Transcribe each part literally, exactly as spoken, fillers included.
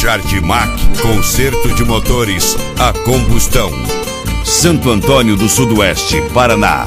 Jardimac, conserto de motores a combustão. Santo Antônio do Sudoeste, Paraná.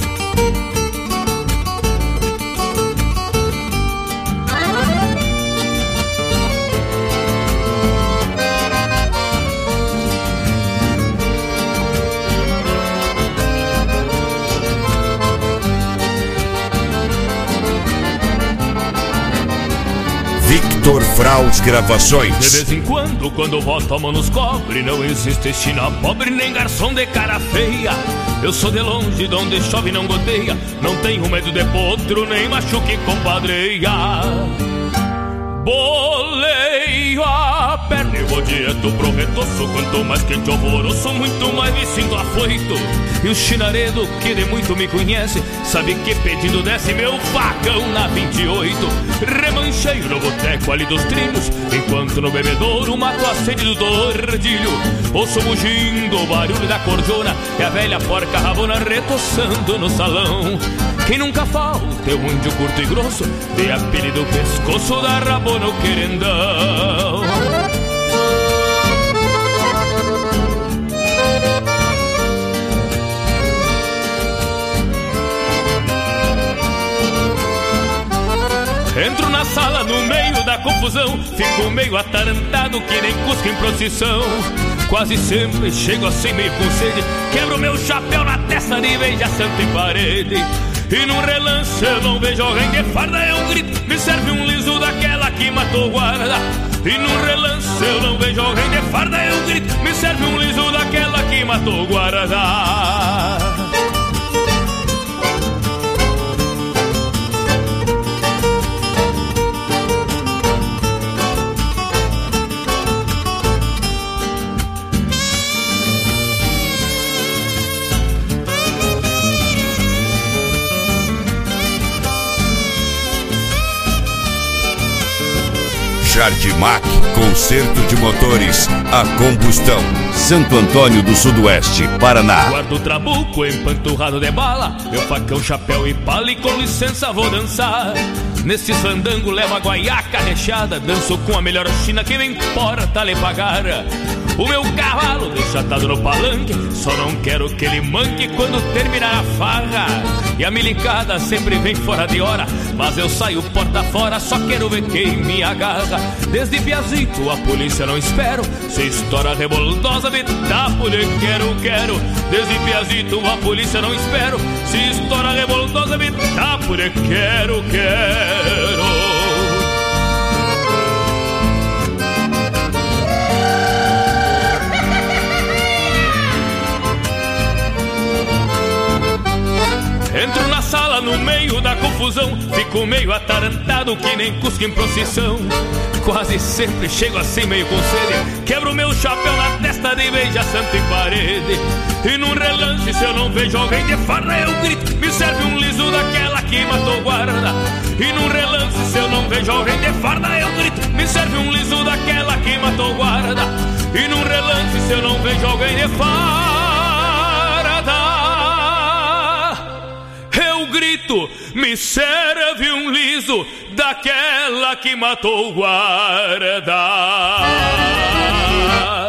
Victor Fraus Gravações. De vez em quando, quando boto a mão nos cobre, não existe esquina pobre nem garçom de cara feia. Eu sou de longe, de onde chove não goteia, não tenho medo de potro, nem machuque compadreia. Boleio a perna e vou direto pro retoço. Quanto mais que te alvoroço, muito mais me sinto afoito. E o chinaredo, que de muito me conhece, sabe que pedindo desce meu facão na vinte e oito. Remanchei no boteco ali dos trilhos, enquanto no bebedouro mato a sede do tordilho. Ouço mugindo o barulho da cordiona e a velha porca rabona retoçando no salão. Quem nunca falta é um índio curto e grosso, de apelido pescoço da rabona o querendão. Entro na sala no meio da confusão, fico meio atarantado que nem cusco em procissão. Quase sempre chego assim meio com sede, quebro meu chapéu na testa de beija santo em parede. E num relance eu não vejo alguém de farda, é um grito, me serve um liso daquela que matou o guarda. E num relance eu não vejo alguém de farda, é um grito, me serve um liso daquela que matou o guarda. Jardimac, conserto de motores a combustão. Santo Antônio do Sudoeste, Paraná. Guardo o trabuco empanturrado de bala, meu facão, chapéu e pala, e com licença vou dançar. Nesse fandango levo a guaiaca recheada, danço com a melhor china que me importa lhe pagar. O meu cavalo deixa atado no palanque, só não quero que ele manque quando terminar a farra. E a milicada sempre vem fora de hora, mas eu saio porta fora, só quero ver quem me agarra. Desde piazito a polícia não espero, se estoura revoltosa me tapo de quero, quero. Desde piazito a polícia não espero, se estoura revoltosa me tapo de quero, quero. Entro na sala no meio da confusão, fico meio atarantado que nem cusco em procissão. Quase sempre chego assim meio com sede, quebro meu chapéu na testa de beija santo em parede. E num relance se eu não vejo alguém de farda eu grito, me serve um liso daquela que matou guarda. E num relance se eu não vejo alguém de farda eu grito, me serve um liso daquela que matou guarda. E num relance se eu não vejo alguém de farda eu grito, me serve um liso daquela que matou o guarda.